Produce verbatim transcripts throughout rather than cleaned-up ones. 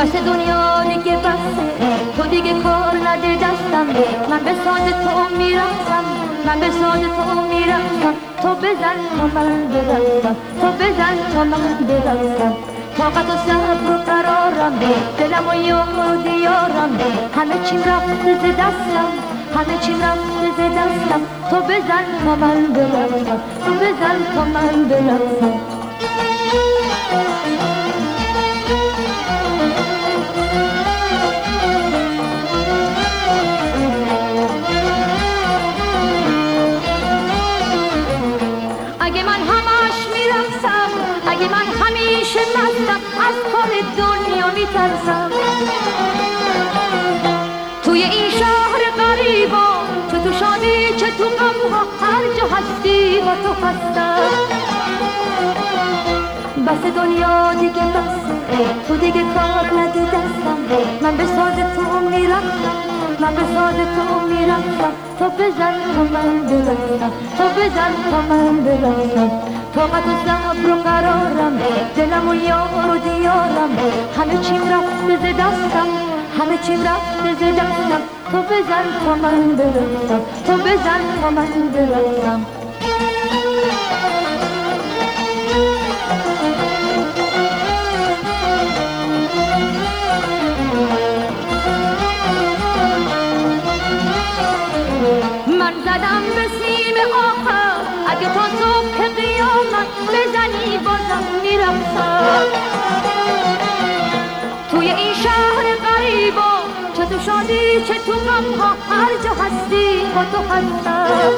بس دنیا دیگه بسه، تو دیگه کار نده دستم. من به ساز تو میرقصم، من به ساز تو میرقصم. تو بزن تا من برقصم، تو بزن تا من برقصم. طاقت و صبر و قرارم، دلم و یار و دیارم. همه چیم رفته ز دستم، همه چیم رفته ز دستم. تو بزن تا من برقصم، تو بزن تا من برقصم. اگه من همش میرقصم، اگه من همیشه مستم، از کار دنیا میترسم. توی این شهر غریبا، چه تو شادی چه تو غمها، هر جا هستی با تو هستم. بس دنیا دیگه بسه، تو دیگه کار نده دستم. من به ساز تو میرقصم، من به ساز تو میرقصم. تو بزن تا من برقصم، تو بزن تا من برقصم. طاقت و صبر و قرارم، دلم و یار و دیارم. همه چیم رفته ز دستم، همه چیم رفته ز دستم. تو بزن تا من برقصم، تو بزن تا من برقصم. من زدم به سیم آخر، اگه تا صبح قیامت بزنی بازم میرقصم. توی این شهر غریبا، چه تو شادی چه تو غمها، هر جا هستی با تو هستم.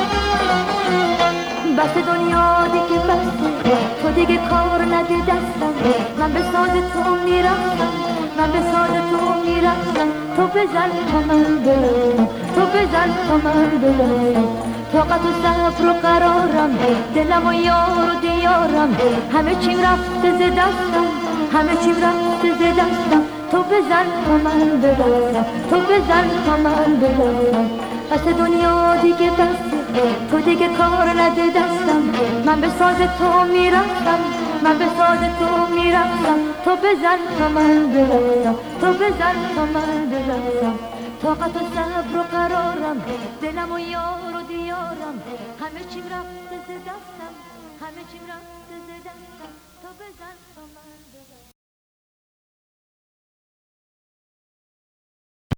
بس دنیا دیگه بسه، تو دیگه کار نده دستم. من به ساز تو میرقصم، من به ساز تو میرقصم. تو بزن تا من برقصم، تو بزن تا من برقصم. طاقت و صبر و قرارم، دلم و یار و دیارم. همه چیم رفته ز دستم، همه چیم رفته ز دستم. تو بزن تا من برقصم، تو بزن تا من برقصم. بس دنیا دیگه بسه، تو دیگه کار نده دستم. من به ساز تو میرقصم، من به ساز تو میرقصم. تو بزن تا من برقصم، تو بزن تا من برقصم. طاقت و صبر و قرارم، دلم و یار و دیارم. همه چیم رفته ز دستم، همه چیم رفته ز دستم. تو بزن تا من برقصم.